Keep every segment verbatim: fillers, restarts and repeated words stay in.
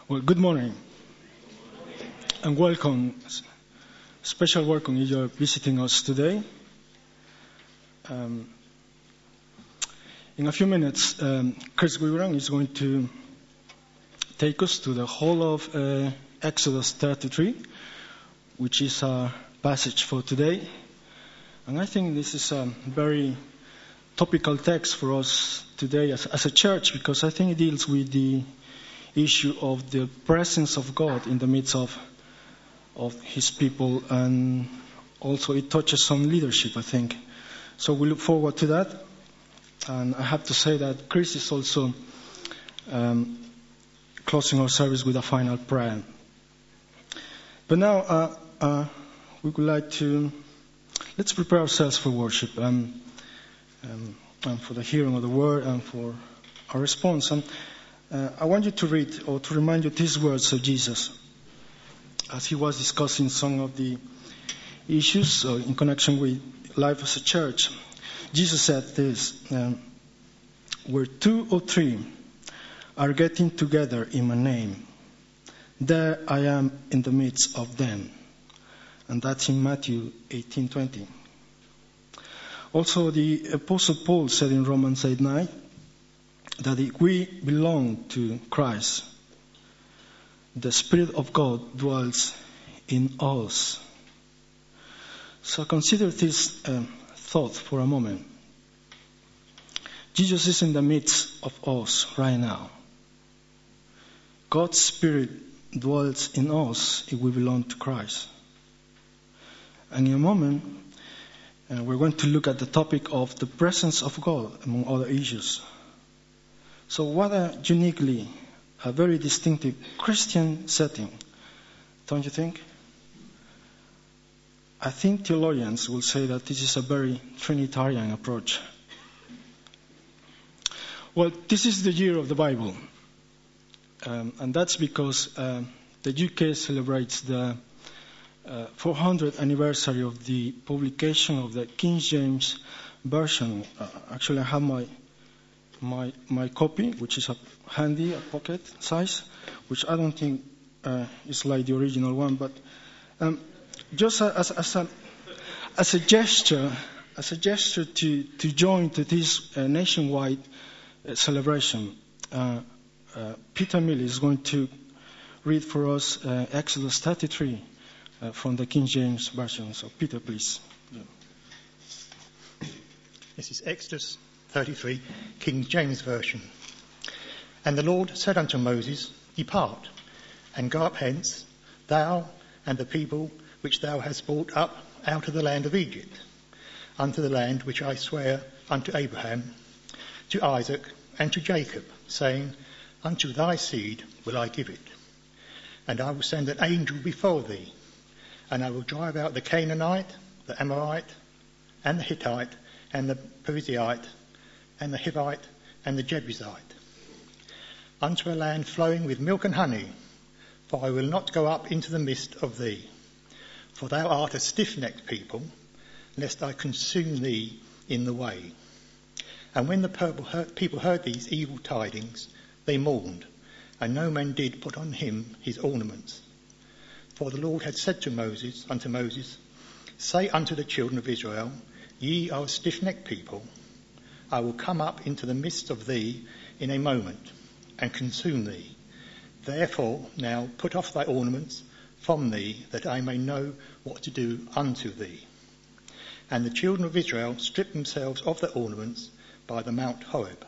Well, good morning and welcome. Special welcome if you're visiting us today. Um, in a few minutes, um, Chris Guirang is going to take us to the whole of uh, Exodus thirty-three, which is our passage for today. And I think this is a very topical text for us today as, as a church, because I think it deals with the issue of the presence of God in the midst of of His people, and also it touches on leadership, I think. So we look forward to that. And I have to say that Chris is also um, closing our service with a final prayer. But now uh, uh, we would like to let's prepare ourselves for worship um, um, and for the hearing of the word and for our response. And Uh, I want you to read or to remind you these words of Jesus as he was discussing some of the issues uh, in connection with life as a church. Jesus said this, um, where two or three are getting together in my name, there I am in the midst of them. And that's in Matthew eighteen twenty. Also, the Apostle Paul said in Romans eight nine, that if we belong to Christ, the Spirit of God dwells in us. So consider this um, thought for a moment. Jesus is in the midst of us right now. God's Spirit dwells in us if we belong to Christ. And in a moment, uh, we're going to look at the topic of the presence of God, among other issues. So what a uniquely, a very distinctive Christian setting, don't you think? I think theologians will say that this is a very Trinitarian approach. Well, this is the year of the Bible. Um, and that's because uh, the U K celebrates the uh, four hundredth anniversary of the publication of the King James Version. Uh, actually, I have my My my copy, which is a handy, a pocket size, which I don't think uh, is like the original one, but um, just as as a as a gesture, as a gesture to to join to this uh, nationwide uh, celebration, uh, uh, Peter Mill is going to read for us uh, Exodus thirty-three uh, from the King James Version. So, Peter, please. Yeah. This is Exodus thirty-three, King James Version. And the Lord said unto Moses, Depart, and go up hence, thou and the people which thou hast brought up out of the land of Egypt, unto the land which I swear unto Abraham, to Isaac, and to Jacob, saying, Unto thy seed will I give it. And I will send an angel before thee, and I will drive out the Canaanite, the Amorite, and the Hittite, and the Perizzite, and the Hivite, and the Jebusite, unto a land flowing with milk and honey, for I will not go up into the midst of thee. For thou art a stiff-necked people, lest I consume thee in the way. And when the people heard these evil tidings, they mourned, and no man did put on him his ornaments. For the Lord had said to Moses, unto Moses, Say unto the children of Israel, Ye are a stiff-necked people, I will come up into the midst of thee in a moment, and consume thee. Therefore now put off thy ornaments from thee, that I may know what to do unto thee. And the children of Israel stripped themselves of their ornaments by the Mount Horeb.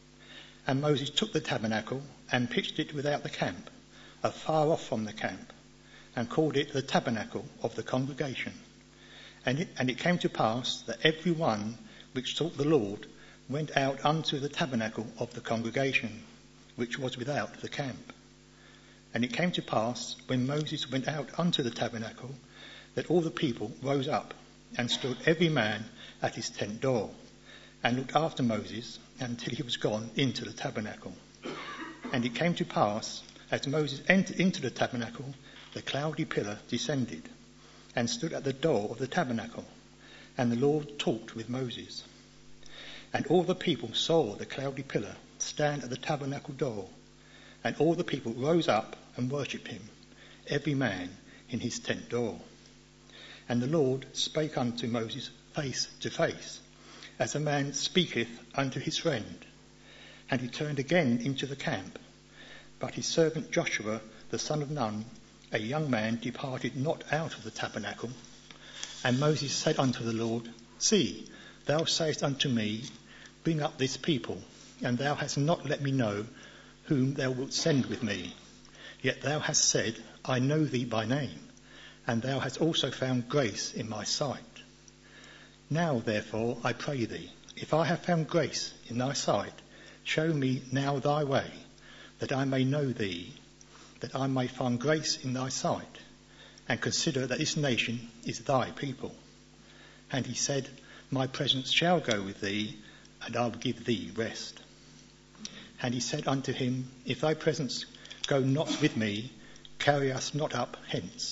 And Moses took the tabernacle and pitched it without the camp, afar off from the camp, and called it the tabernacle of the congregation. And it, and it came to pass that every one which sought the Lord went out unto the tabernacle of the congregation, which was without the camp. And it came to pass, when Moses went out unto the tabernacle, that all the people rose up, and stood every man at his tent door, and looked after Moses until he was gone into the tabernacle. And it came to pass, as Moses entered into the tabernacle, the cloudy pillar descended, and stood at the door of the tabernacle, and the Lord talked with Moses. And all the people saw the cloudy pillar stand at the tabernacle door, And all the people rose up and worshipped him, every man in his tent door. And the Lord spake unto Moses face to face, as a man speaketh unto his friend. And he turned again into the camp. But his servant Joshua, the son of Nun, a young man, departed not out of the tabernacle. And Moses said unto the Lord, See, thou sayest unto me, Bring up this people, and thou hast not let me know whom thou wilt send with me. Yet thou hast said, I know thee by name, and thou hast also found grace in my sight. Now, therefore, I pray thee, if I have found grace in thy sight, show me now thy way, that I may know thee, that I may find grace in thy sight, and consider that this nation is thy people. And he said, My presence shall go with thee, and I will give thee rest. And he said unto him, If thy presence go not with me, carry us not up hence.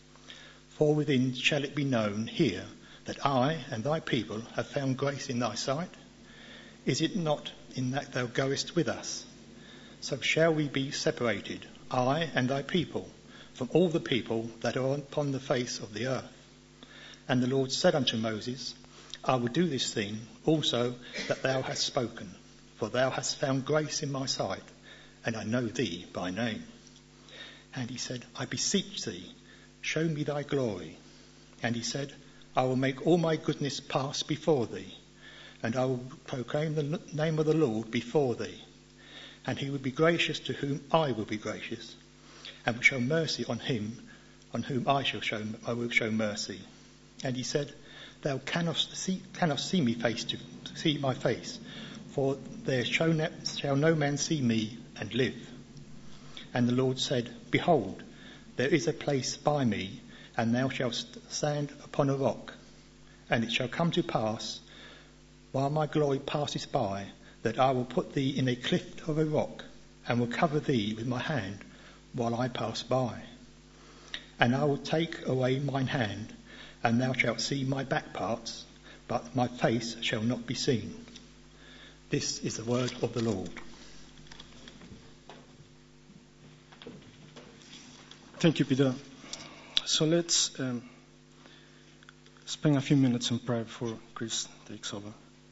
For within shall it be known here that I and thy people have found grace in thy sight? Is it not in that thou goest with us? So shall we be separated, I and thy people, from all the people that are upon the face of the earth. And the Lord said unto Moses, I will do this thing also that thou hast spoken, for thou hast found grace in my sight, and I know thee by name. And he said, I beseech thee, show me thy glory. And he said, I will make all my goodness pass before thee, and I will proclaim the name of the Lord before thee. And he will be gracious to whom I will be gracious, and will show mercy on him on whom I shall show I will show mercy. And he said, Thou cannot see, cannot see me face to see my face, for there shall no, shall no man see me and live. And the Lord said, Behold, there is a place by me, and thou shalt stand upon a rock. And it shall come to pass, while my glory passes by, that I will put thee in a cleft of a rock, and will cover thee with my hand while I pass by. And I will take away mine hand, and thou shalt see my back parts, but my face shall not be seen. This is the word of the Lord. Thank you, Peter. So let's um, spend a few minutes in prayer before Chris takes over.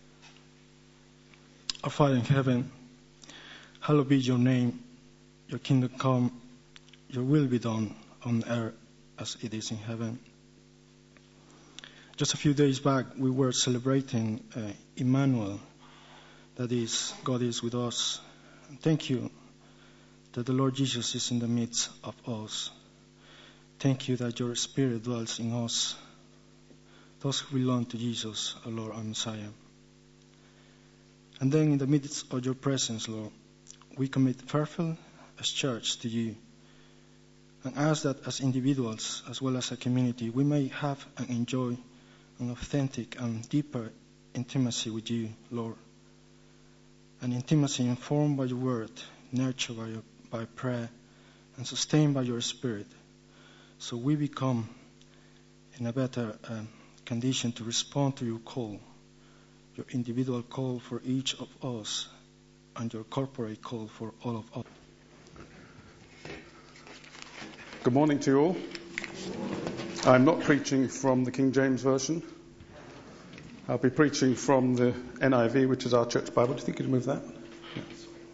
Our Father in heaven, hallowed be your name, your kingdom come, your will be done on earth as it is in heaven. Just a few days back, we were celebrating uh, Emmanuel, that is, God is with us. And thank you that the Lord Jesus is in the midst of us. Thank you that your Spirit dwells in us, those who belong to Jesus, our Lord and Messiah. And then in the midst of your presence, Lord, we commit Fairfield as church to you and ask that as individuals, as well as a community, we may have and enjoy an authentic and deeper intimacy with you, Lord. An intimacy informed by your word, nurtured by, your, by prayer, and sustained by your Spirit, so we become in a better uh, condition to respond to your call, your individual call for each of us, and your corporate call for all of us. Good morning to you all. I'm not preaching from the King James Version. I'll be preaching from the N I V, which is our church Bible. Do you think you can move that? Yes.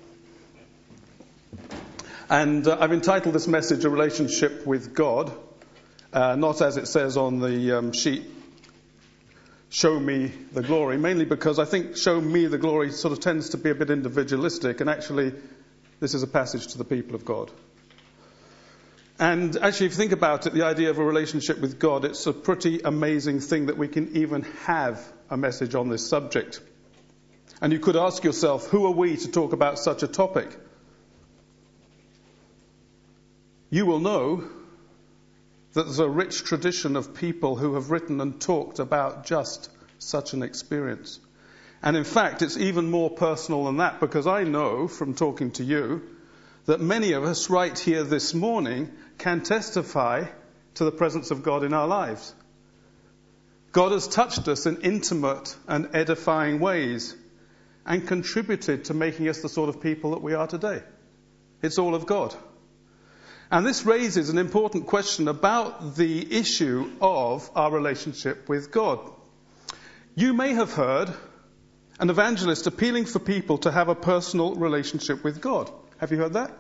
And uh, I've entitled this message, A Relationship with God, uh, not as it says on the um, sheet, Show Me the Glory, mainly because I think Show Me the Glory sort of tends to be a bit individualistic, and actually this is a passage to the people of God. And actually, if you think about it, the idea of a relationship with God, it's a pretty amazing thing that we can even have a message on this subject. And you could ask yourself, who are we to talk about such a topic? You will know that there's a rich tradition of people who have written and talked about just such an experience. And in fact, it's even more personal than that, because I know from talking to you that many of us right here this morning can testify to the presence of God in our lives. God has touched us in intimate and edifying ways and contributed to making us the sort of people that we are today. It's all of God. And this raises an important question about the issue of our relationship with God. You may have heard an evangelist appealing for people to have a personal relationship with God. Have you heard that?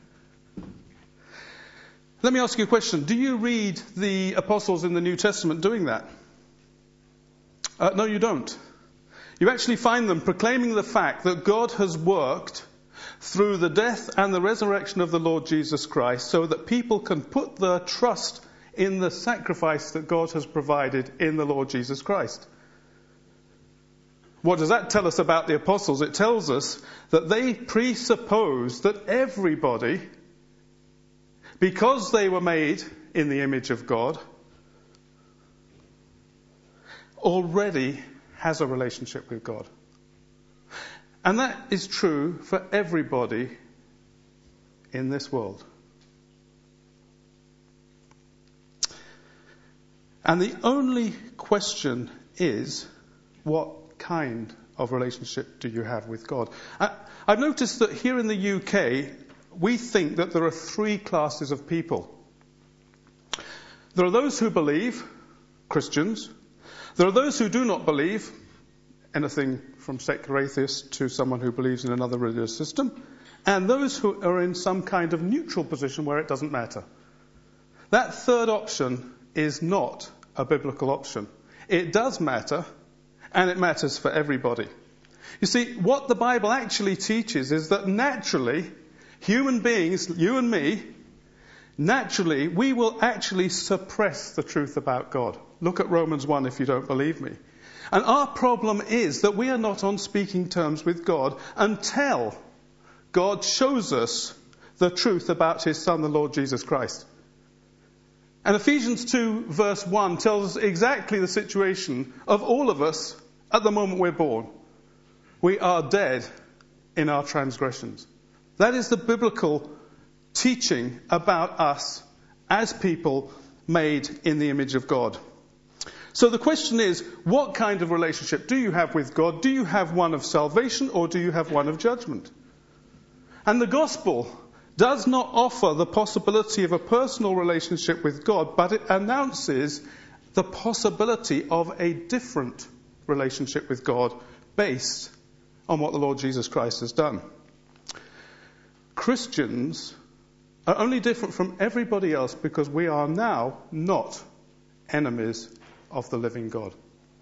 Let me ask you a question. Do you read the apostles in the New Testament doing that? Uh, no, you don't. You actually find them proclaiming the fact that God has worked through the death and the resurrection of the Lord Jesus Christ so that people can put their trust in the sacrifice that God has provided in the Lord Jesus Christ. What does that tell us about the apostles? It tells us that they presupposed that everybody, because they were made in the image of God, already has a relationship with God. And that is true for everybody in this world. And the only question is, what kind of relationship do you have with God? I, I've noticed that here in the U K, we think that there are three classes of people. There are those who believe, Christians. There are those who do not believe, anything from secular atheists to someone who believes in another religious system, and those who are in some kind of neutral position where it doesn't matter. That third option is not a biblical option. It does matter, and it matters for everybody. You see, what the Bible actually teaches is that naturally, human beings, you and me, naturally, we will actually suppress the truth about God. Look at Romans one if you don't believe me. And our problem is that we are not on speaking terms with God until God shows us the truth about his Son, the Lord Jesus Christ. And Ephesians two verse one tells us exactly the situation of all of us at the moment we're born. We are dead in our transgressions. That is the biblical teaching about us as people made in the image of God. So the question is, what kind of relationship do you have with God? Do you have one of salvation or do you have one of judgment? And the gospel does not offer the possibility of a personal relationship with God, but it announces the possibility of a different relationship with God based on what the Lord Jesus Christ has done. Christians are only different from everybody else because we are now not enemies of the living God.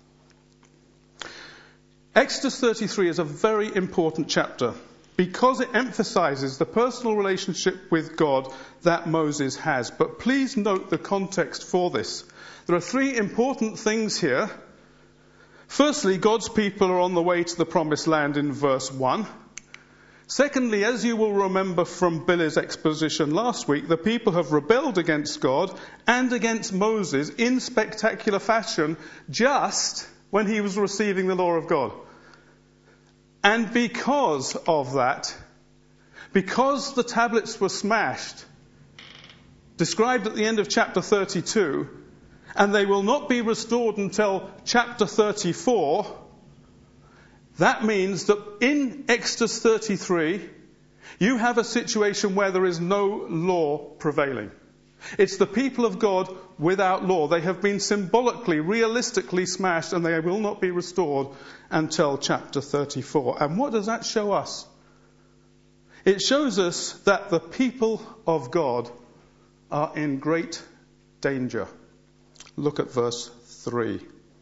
Exodus thirty-three is a very important chapter because it emphasizes the personal relationship with God that Moses has. But please note the context for this. There are three important things here. Firstly, God's people are on the way to the promised land in verse one. Secondly, as you will remember from Billy's exposition last week, the people have rebelled against God and against Moses in spectacular fashion just when he was receiving the law of God. And because of that, because the tablets were smashed, described at the end of chapter thirty-two, and they will not be restored until chapter thirty-four, that means that in Exodus thirty-three, you have a situation where there is no law prevailing. It's the people of God without law. They have been symbolically, realistically smashed, and they will not be restored until chapter thirty-four. And what does that show us? It shows us that the people of God are in great danger. Look at verse three.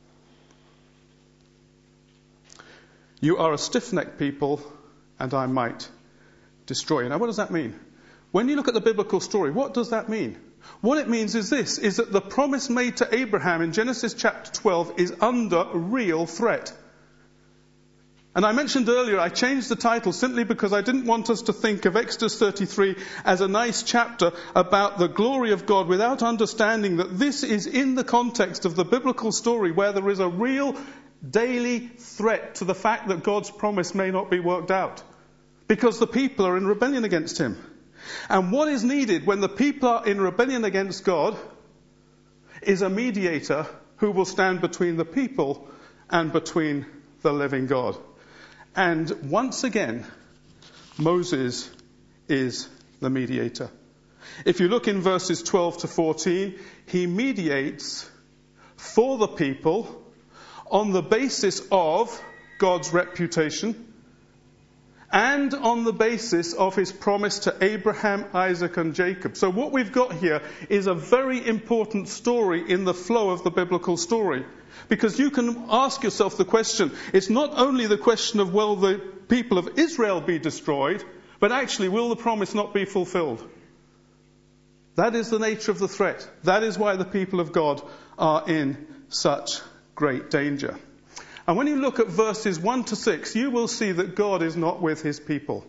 You are a stiff-necked people, and I might destroy you. Now, what does that mean? When you look at the biblical story, what does that mean? What it means is this, is that the promise made to Abraham in Genesis chapter twelve is under real threat. And I mentioned earlier, I changed the title simply because I didn't want us to think of Exodus thirty-three as a nice chapter about the glory of God without understanding that this is in the context of the biblical story where there is a real daily threat to the fact that God's promise may not be worked out because the people are in rebellion against him. And what is needed when the people are in rebellion against God is a mediator who will stand between the people and between the living God. And once again, Moses is the mediator. If you look in verses twelve to fourteen, he mediates for the people on the basis of God's reputation and on the basis of his promise to Abraham, Isaac and Jacob. So what we've got here is a very important story in the flow of the biblical story. Because you can ask yourself the question, it's not only the question of will the people of Israel be destroyed, but actually will the promise not be fulfilled? That is the nature of the threat. That is why the people of God are in such great danger. And when you look at verses one to six, you will see that God is not with his people.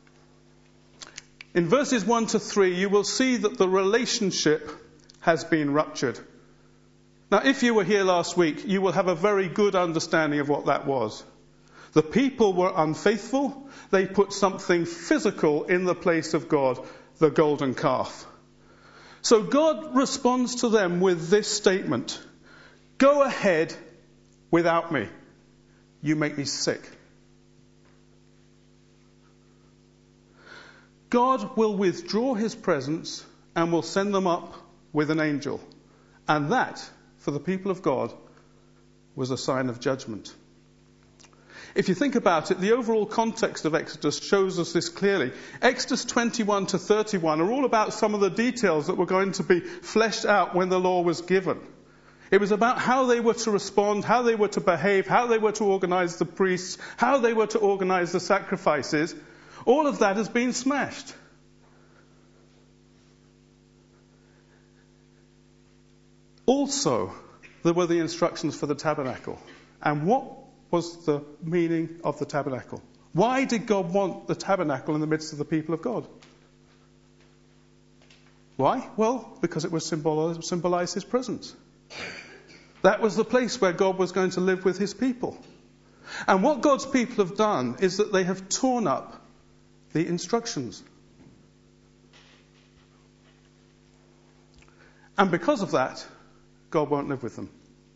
In verses one to three, you will see that the relationship has been ruptured. Now, if you were here last week, you will have a very good understanding of what that was. The people were unfaithful. They put something physical in the place of God, the golden calf. So God responds to them with this statement: go ahead without me. You make me sick. God will withdraw his presence and will send them up with an angel. And that, for the people of God, was a sign of judgment. If you think about it, the overall context of Exodus shows us this clearly. Exodus twenty-one to thirty-one are all about some of the details that were going to be fleshed out when the law was given. It was about how they were to respond, how they were to behave, how they were to organize the priests, how they were to organize the sacrifices. All of that has been smashed. Also, there were the instructions for the tabernacle. And what was the meaning of the tabernacle? Why did God want the tabernacle in the midst of the people of God? Why? Well, because it would symbolize his presence. That was the place where God was going to live with his people. And what God's people have done is that they have torn up the instructions. And because of that, God won't live with them.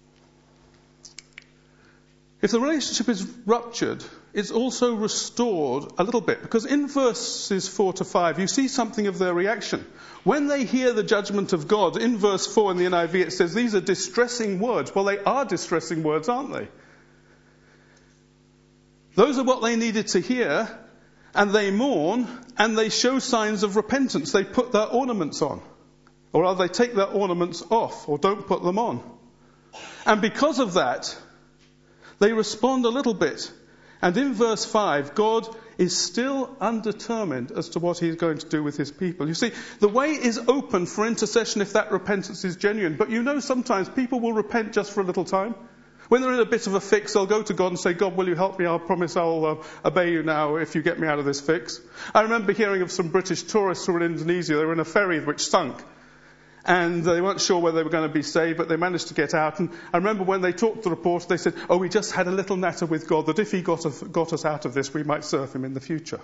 If the relationship is ruptured, it's also restored a little bit. Because in verses four to five, you see something of their reaction. When they hear the judgment of God, in verse four in the N I V, it says these are distressing words. Well, they are distressing words, aren't they? Those are what they needed to hear, and they mourn, and they show signs of repentance. They put their ornaments on. Or rather, they take their ornaments off, or don't put them on. And because of that, they respond a little bit. And in verse five, God is still undetermined as to what he's going to do with his people. You see, the way is open for intercession if that repentance is genuine. But you know, sometimes people will repent just for a little time. When they're in a bit of a fix, they'll go to God and say, God, will you help me? I'll promise I'll uh, obey you now if you get me out of this fix. I remember hearing of some British tourists who were in Indonesia. They were in a ferry which sunk. And they weren't sure whether they were going to be saved, but they managed to get out. And I remember when they talked to the reporter, they said, oh, we just had a little natter with God that if he got us, got us out of this, we might serve him in the future.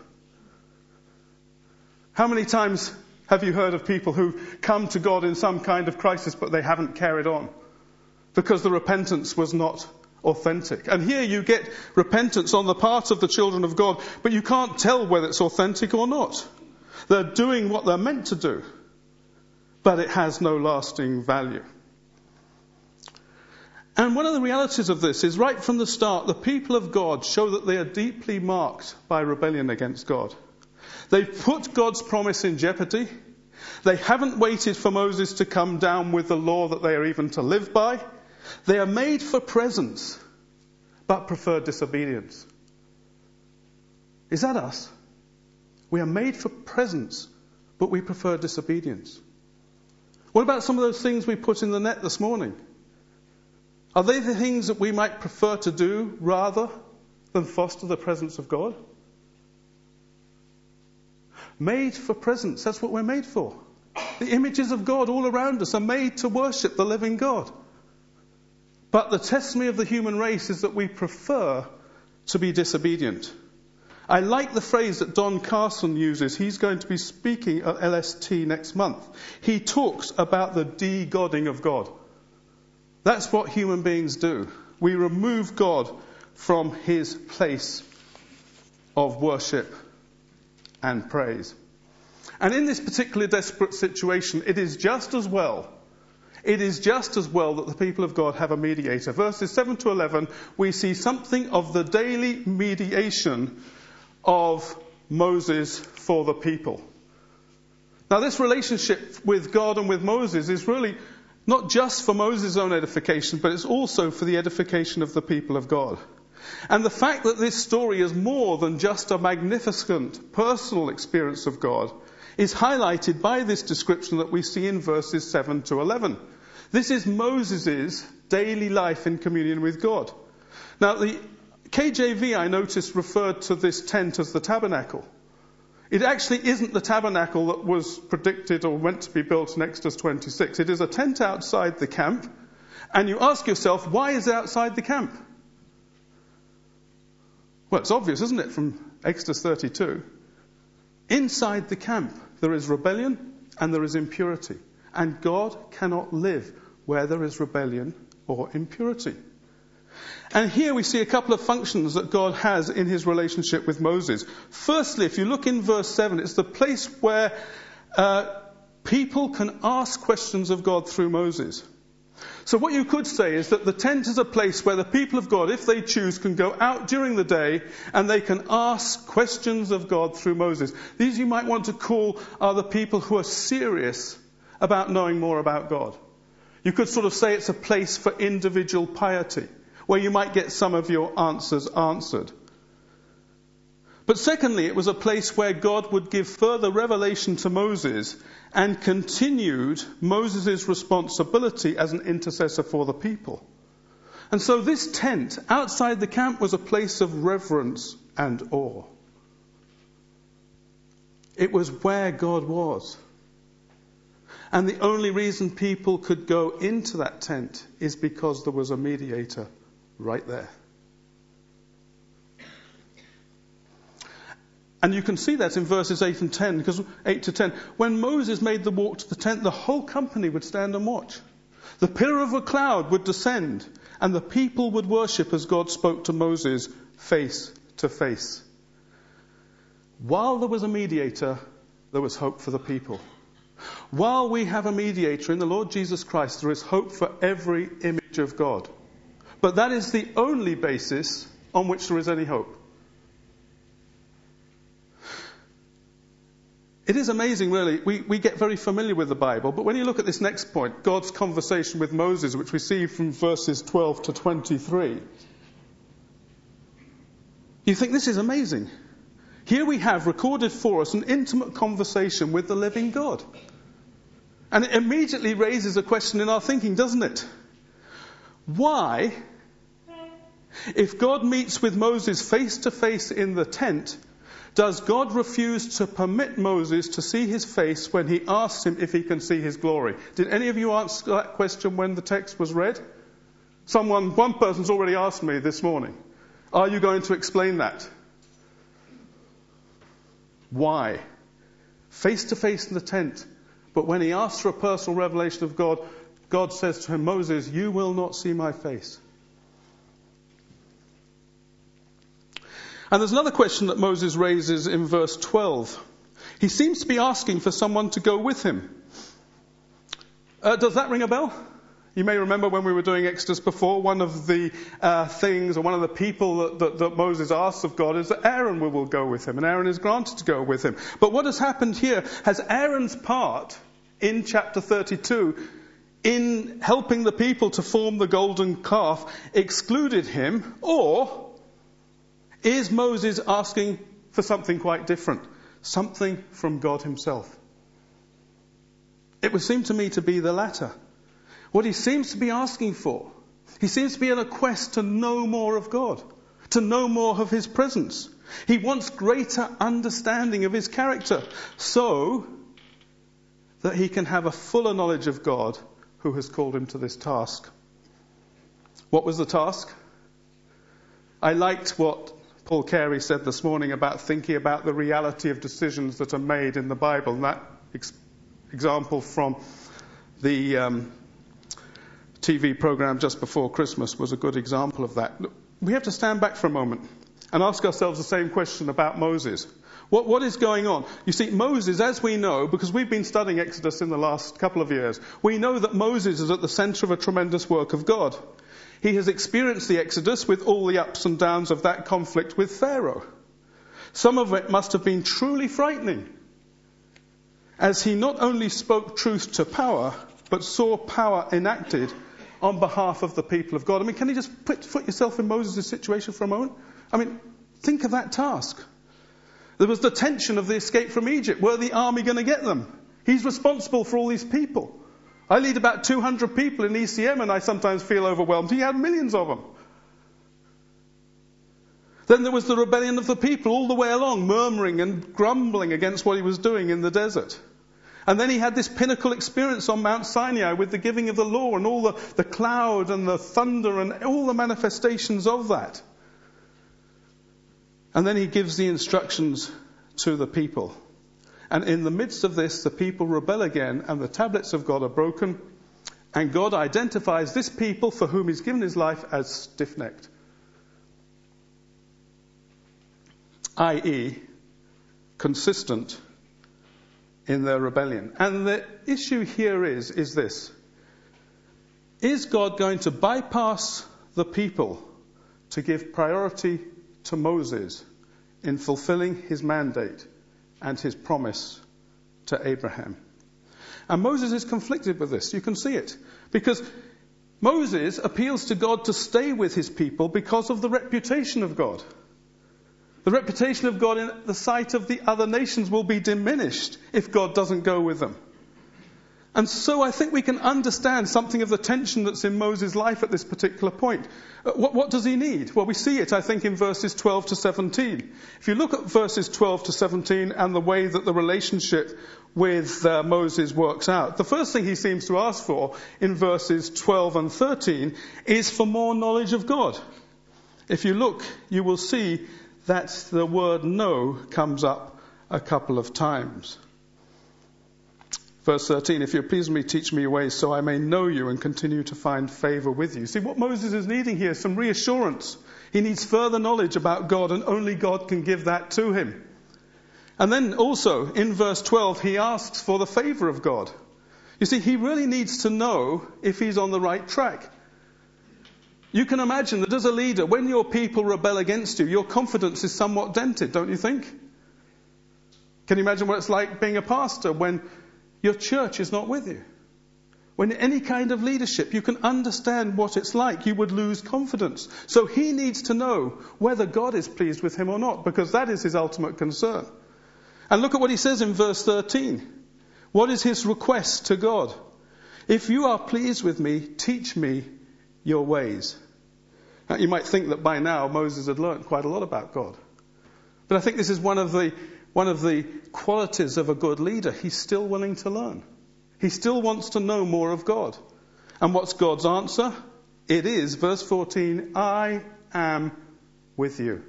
How many times have you heard of people who come to God in some kind of crisis, but they haven't carried on because the repentance was not authentic? And here you get repentance on the part of the children of God, but you can't tell whether it's authentic or not. They're doing what they're meant to do, but it has no lasting value. And one of the realities of this is right from the start, the people of God show that they are deeply marked by rebellion against God. They've put God's promise in jeopardy. They haven't waited for Moses to come down with the law that they are even to live by. They are made for presence, but prefer disobedience. Is that us? We are made for presence, but we prefer disobedience. What about some of those things we put in the net this morning? Are they the things that we might prefer to do rather than foster the presence of God? Made for presence, that's what we're made for. The images of God all around us are made to worship the living God. But the testimony of the human race is that we prefer to be disobedient. I like the phrase that Don Carson uses. He's going to be speaking at L S T next month. He talks about the de-godding of God. That's what human beings do. We remove God from his place of worship and praise. And in this particularly desperate situation, it is just as well, it is just as well that the people of God have a mediator. Verses seven to eleven, we see something of the daily mediation of Moses for the people. Now, this relationship with God and with Moses is really not just for Moses' own edification, but it's also for the edification of the people of God. And the fact that this story is more than just a magnificent personal experience of God is highlighted by this description that we see in verses seven to eleven. This is Moses' daily life in communion with God. Now, the K J V, I noticed, referred to this tent as the tabernacle. It actually isn't the tabernacle that was predicted or meant to be built in Exodus twenty-six. It is a tent outside the camp. And you ask yourself, why is it outside the camp? Well, it's obvious, isn't it, from Exodus thirty-two? Inside the camp, there is rebellion and there is impurity. And God cannot live where there is rebellion or impurity. And here we see a couple of functions that God has in his relationship with Moses. Firstly, if you look in verse seven, it's the place where uh, people can ask questions of God through Moses. So what you could say is that the tent is a place where the people of God, if they choose, can go out during the day and they can ask questions of God through Moses. These you might want to call are the people who are serious about knowing more about God. You could sort of say it's a place for individual piety, where you might get some of your answers answered. But secondly, it was a place where God would give further revelation to Moses and continued Moses' responsibility as an intercessor for the people. And so this tent outside the camp was a place of reverence and awe. It was where God was. And the only reason people could go into that tent is because there was a mediator right there. And you can see that in verses eight and ten, because eight to ten, when Moses made the walk to the tent, the whole company would stand and watch. The pillar of a cloud would descend, and the people would worship as God spoke to Moses face to face. While there was a mediator, there was hope for the people. While we have a mediator in the Lord Jesus Christ, there is hope for every image of God. But that is the only basis on which there is any hope. It is amazing, really. We, we get very familiar with the Bible, but when you look at this next point, God's conversation with Moses, which we see from verses twelve to twenty-three, you think this is amazing. Here we have recorded for us an intimate conversation with the living God. And it immediately raises a question in our thinking, doesn't it? Why, if God meets with Moses face to face in the tent, does God refuse to permit Moses to see his face when he asks him if he can see his glory? Did any of you answer that question when the text was read? Someone, one person's already asked me this morning, are you going to explain that? Why? Face to face in the tent. But when he asks for a personal revelation of God, God says to him, Moses, you will not see my face. And there's another question that Moses raises in verse twelve. He seems to be asking for someone to go with him. Uh, does that ring a bell? You may remember when we were doing Exodus before, one of the uh, things or one of the people that, that, that Moses asks of God is that Aaron will, will go with him, and Aaron is granted to go with him. But what has happened here? Has Aaron's part in chapter thirty-two in helping the people to form the golden calf excluded him, or is Moses asking for something quite different? Something from God himself? It would seem to me to be the latter. What he seems to be asking for, he seems to be on a quest to know more of God, to know more of his presence. He wants greater understanding of his character, so that he can have a fuller knowledge of God who has called him to this task. What was the task? I liked what Paul Carey said this morning about thinking about the reality of decisions that are made in the Bible. And that ex- example from the um, T V program just before Christmas was a good example of that. Look, we have to stand back for a moment and ask ourselves the same question about Moses. What, what is going on? You see, Moses, as we know, because we've been studying Exodus in the last couple of years, we know that Moses is at the center of a tremendous work of God. He has experienced the Exodus with all the ups and downs of that conflict with Pharaoh. Some of it must have been truly frightening, as he not only spoke truth to power, but saw power enacted on behalf of the people of God. I mean, can you just put, put yourself in Moses' situation for a moment? I mean, think of that task. There was the tension of the escape from Egypt. Were the army going to get them? He's responsible for all these people. I lead about two hundred people in E C M, and I sometimes feel overwhelmed. He had millions of them. Then there was the rebellion of the people all the way along, murmuring and grumbling against what he was doing in the desert. And then he had this pinnacle experience on Mount Sinai with the giving of the law and all the, the cloud and the thunder and all the manifestations of that. And then he gives the instructions to the people. And in the midst of this, the people rebel again, and the tablets of God are broken. And God identifies this people for whom he's given his life as stiff-necked. that is, consistent in their rebellion. And the issue here is, is this. Is God going to bypass the people to give priority to Moses in fulfilling his mandate and his promise to Abraham? And Moses is conflicted with this. You can see it. Because Moses appeals to God to stay with his people because of the reputation of God. The reputation of God in the sight of the other nations will be diminished if God doesn't go with them. And so I think we can understand something of the tension that's in Moses' life at this particular point. What, what does he need? Well, we see it, I think, in verses twelve to seventeen. If you look at verses twelve to seventeen and the way that the relationship with uh, Moses works out, the first thing he seems to ask for in verses twelve and thirteen is for more knowledge of God. If you look, you will see that the word know comes up a couple of times. Verse thirteen, if you're pleased with me, teach me your ways so I may know you and continue to find favour with you. See, what Moses is needing here is some reassurance. He needs further knowledge about God, and only God can give that to him. And then also, in verse twelve, he asks for the favour of God. You see, he really needs to know if he's on the right track. You can imagine that as a leader, when your people rebel against you, your confidence is somewhat dented, don't you think? Can you imagine what it's like being a pastor when your church is not with you? When any kind of leadership, you can understand what it's like. You would lose confidence. So he needs to know whether God is pleased with him or not, because that is his ultimate concern. And look at what he says in verse thirteen. What is his request to God? If you are pleased with me, teach me your ways. Now, you might think that by now Moses had learnt quite a lot about God. But I think this is one of the one of the qualities of a good leader. He's still willing to learn. He still wants to know more of God. And what's God's answer? It is, verse fourteen, I am with you.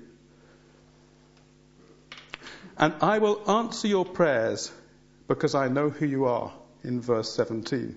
And I will answer your prayers because I know who you are, in verse seventeen.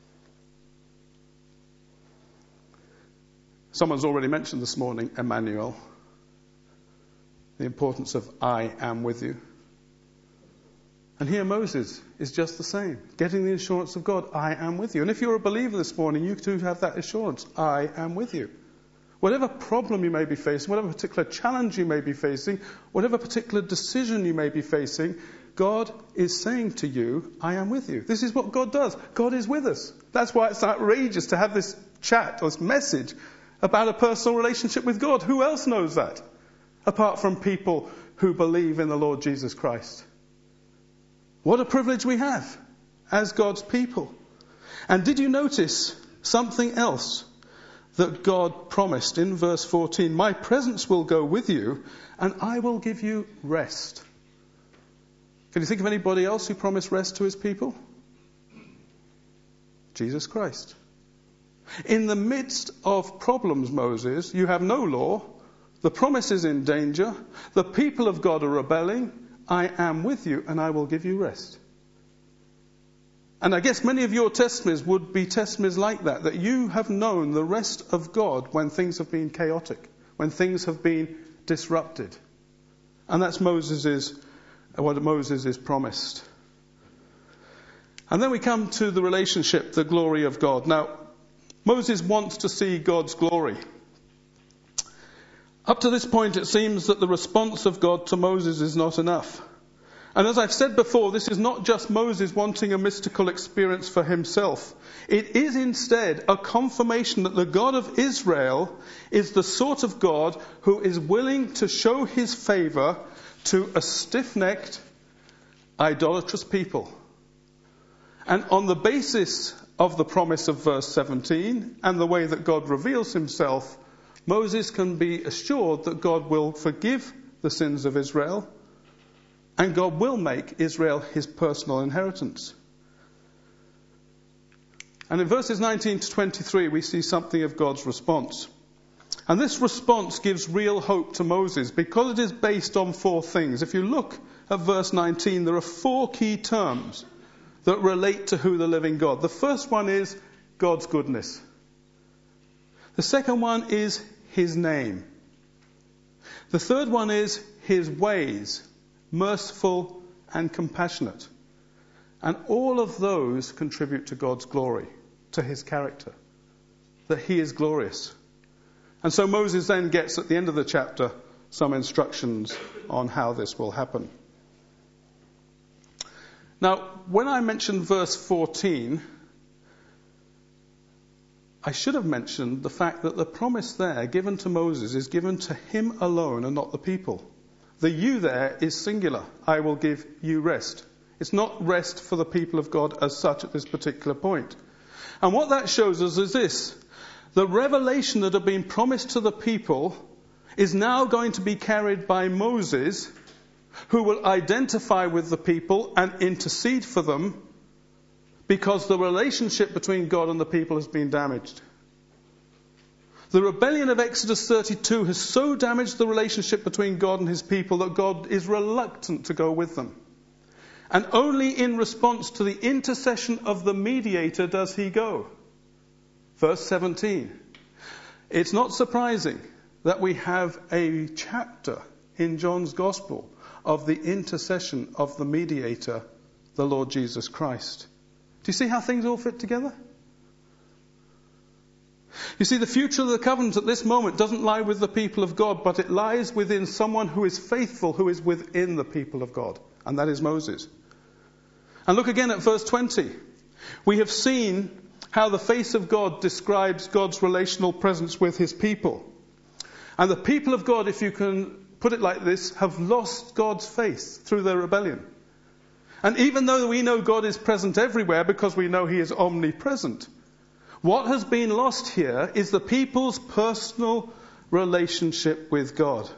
Someone's already mentioned this morning, Emmanuel. The importance of I am with you. And here Moses is just the same. Getting the assurance of God, I am with you. And if you're a believer this morning, you too have that assurance, I am with you. Whatever problem you may be facing, whatever particular challenge you may be facing, whatever particular decision you may be facing, God is saying to you, I am with you. This is what God does. God is with us. That's why it's outrageous to have this chat or this message about a personal relationship with God. Who else knows that? Apart from people who believe in the Lord Jesus Christ. What a privilege we have as God's people. And did you notice something else that God promised in verse fourteen? My presence will go with you and I will give you rest. Can you think of anybody else who promised rest to his people? Jesus Christ. In the midst of problems, Moses, you have no law. The promise is in danger. The people of God are rebelling. I am with you and I will give you rest. And I guess many of your testimonies would be testimonies like that, that you have known the rest of God when things have been chaotic, when things have been disrupted. And that's Moses' what Moses is promised. And then we come to the relationship, the glory of God. Now, Moses wants to see God's glory. Up to this point, it seems that the response of God to Moses is not enough. And as I've said before, this is not just Moses wanting a mystical experience for himself. It is instead a confirmation that the God of Israel is the sort of God who is willing to show his favor to a stiff-necked, idolatrous people. And on the basis of the promise of verse seventeen and the way that God reveals himself, Moses can be assured that God will forgive the sins of Israel and God will make Israel his personal inheritance. And in verses nineteen to twenty-three, we see something of God's response. And this response gives real hope to Moses because it is based on four things. If you look at verse nineteen, there are four key terms that relate to who the living God. The first one is God's goodness. The second one is his name. The third one is his ways, merciful and compassionate. And all of those contribute to God's glory, to his character, that he is glorious. And so Moses then gets, at the end of the chapter, some instructions on how this will happen. Now, when I mentioned verse fourteen, I should have mentioned the fact that the promise there given to Moses is given to him alone and not the people. The you there is singular. I will give you rest. It's not rest for the people of God as such at this particular point. And what that shows us is this. The revelation that had been promised to the people is now going to be carried by Moses, who will identify with the people and intercede for them because the relationship between God and the people has been damaged. The rebellion of Exodus thirty-two has so damaged the relationship between God and his people that God is reluctant to go with them. And only in response to the intercession of the mediator does he go. Verse seventeen. It's not surprising that we have a chapter in John's Gospel of the intercession of the mediator, the Lord Jesus Christ. Do you see how things all fit together? You see, the future of the covenant at this moment doesn't lie with the people of God, but it lies within someone who is faithful, who is within the people of God. And that is Moses. And look again at verse twenty. We have seen how the face of God describes God's relational presence with his people. And the people of God, if you can put it like this, have lost God's face through their rebellion. And even though we know God is present everywhere because we know he is omnipresent, what has been lost here is the people's personal relationship with God.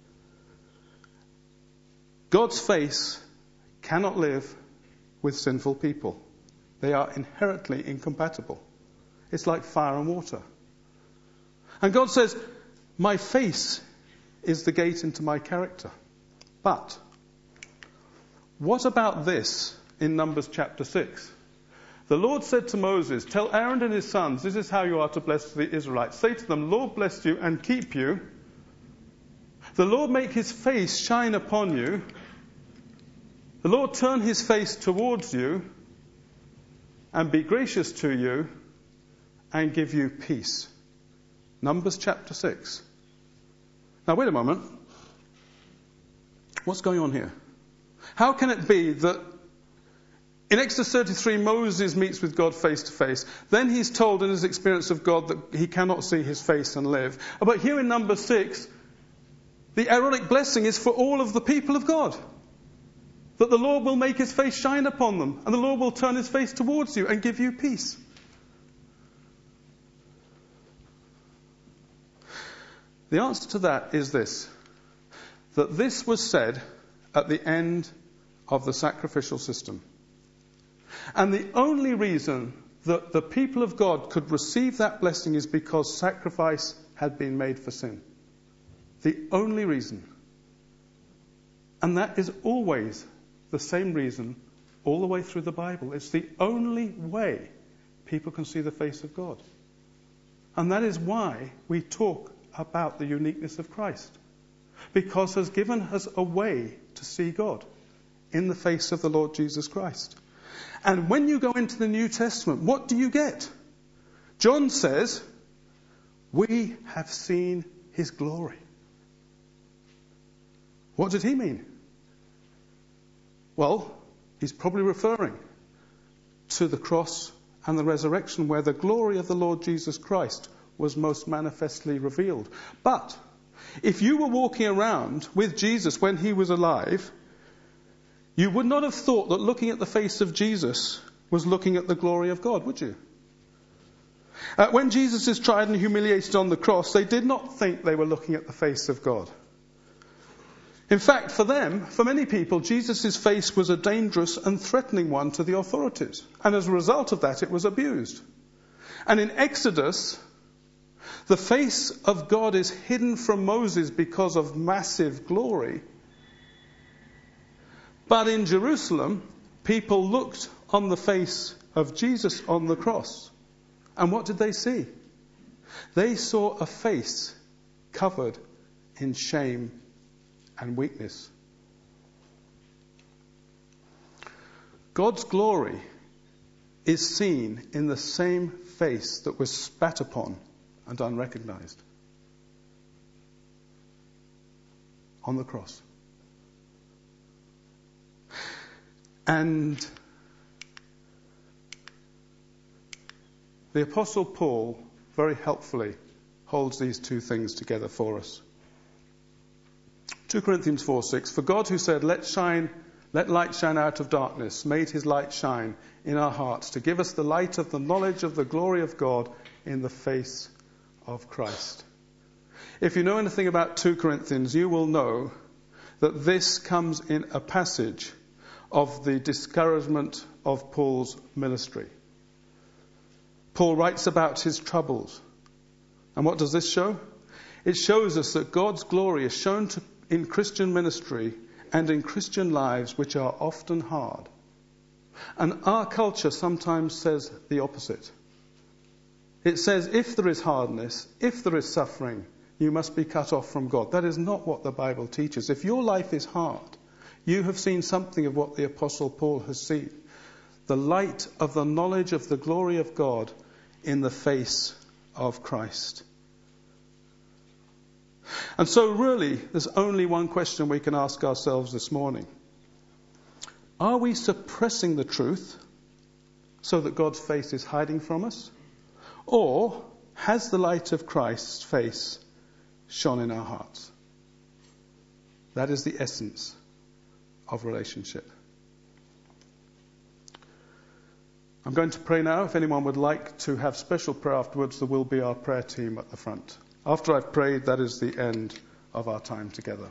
God's face cannot live with sinful people. They are inherently incompatible. It's like fire and water. And God says, my face is the gate into my character. But what about this in Numbers chapter six? The Lord said to Moses, tell Aaron and his sons, this is how you are to bless the Israelites. Say to them, Lord bless you and keep you. The Lord make his face shine upon you. The Lord turn his face towards you and be gracious to you and give you peace. Numbers chapter six. Now wait a moment. What's going on here? How can it be that in Exodus thirty-three, Moses meets with God face to face. Then he's told in his experience of God that he cannot see his face and live. But here in number six, the Aaronic blessing is for all of the people of God. That the Lord will make his face shine upon them, and the Lord will turn his face towards you and give you peace. The answer to that is this, that this was said at the end of the sacrificial system. And the only reason that the people of God could receive that blessing is because sacrifice had been made for sin. The only reason. And that is always the same reason all the way through the Bible. It's the only way people can see the face of God. And that is why we talk about the uniqueness of Christ. Because he has given us a way to see God in the face of the Lord Jesus Christ. And when you go into the New Testament, what do you get? John says, we have seen his glory. What did he mean? Well, he's probably referring to the cross and the resurrection, where the glory of the Lord Jesus Christ was most manifestly revealed. But if you were walking around with Jesus when he was alive, you would not have thought that looking at the face of Jesus was looking at the glory of God, would you? Uh, when Jesus is tried and humiliated on the cross, they did not think they were looking at the face of God. In fact, for them, for many people, Jesus' face was a dangerous and threatening one to the authorities. And as a result of that, it was abused. And in Exodus, the face of God is hidden from Moses because of massive glory. But in Jerusalem, people looked on the face of Jesus on the cross. And what did they see? They saw a face covered in shame and weakness. God's glory is seen in the same face that was spat upon and unrecognized on the cross. And the Apostle Paul very helpfully holds these two things together for us. Second Corinthians four six, for God who said, let shine, let light shine out of darkness, made his light shine in our hearts to give us the light of the knowledge of the glory of God in the face of Christ. If you know anything about Second Corinthians, you will know that this comes in a passage of the discouragement of Paul's ministry. Paul writes about his troubles. And what does this show? It shows us that God's glory is shown to, in Christian ministry and in Christian lives, which are often hard. And our culture sometimes says the opposite. It says if there is hardness, if there is suffering, you must be cut off from God. That is not what the Bible teaches. If your life is hard, you have seen something of what the Apostle Paul has seen. The light of the knowledge of the glory of God in the face of Christ. And so really, there's only one question we can ask ourselves this morning. Are we suppressing the truth so that God's face is hiding from us? Or has the light of Christ's face shone in our hearts? That is the essence of relationship. I'm going to pray now. If anyone would like to have special prayer afterwards, there will be our prayer team at the front. After I've prayed, that is the end of our time together.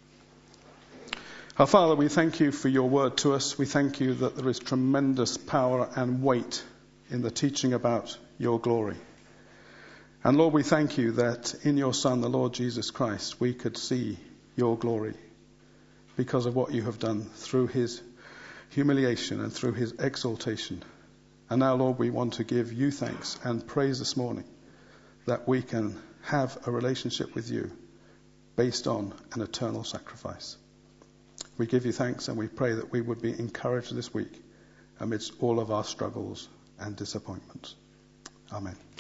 Our Father, we thank you for your word to us. We thank you that there is tremendous power and weight in the teaching about your glory. And Lord, we thank you that in your Son, the Lord Jesus Christ, we could see your glory because of what you have done through his humiliation and through his exaltation. And now, Lord, we want to give you thanks and praise this morning that we can have a relationship with you based on an eternal sacrifice. We give you thanks and we pray that we would be encouraged this week amidst all of our struggles and disappointments. Amen.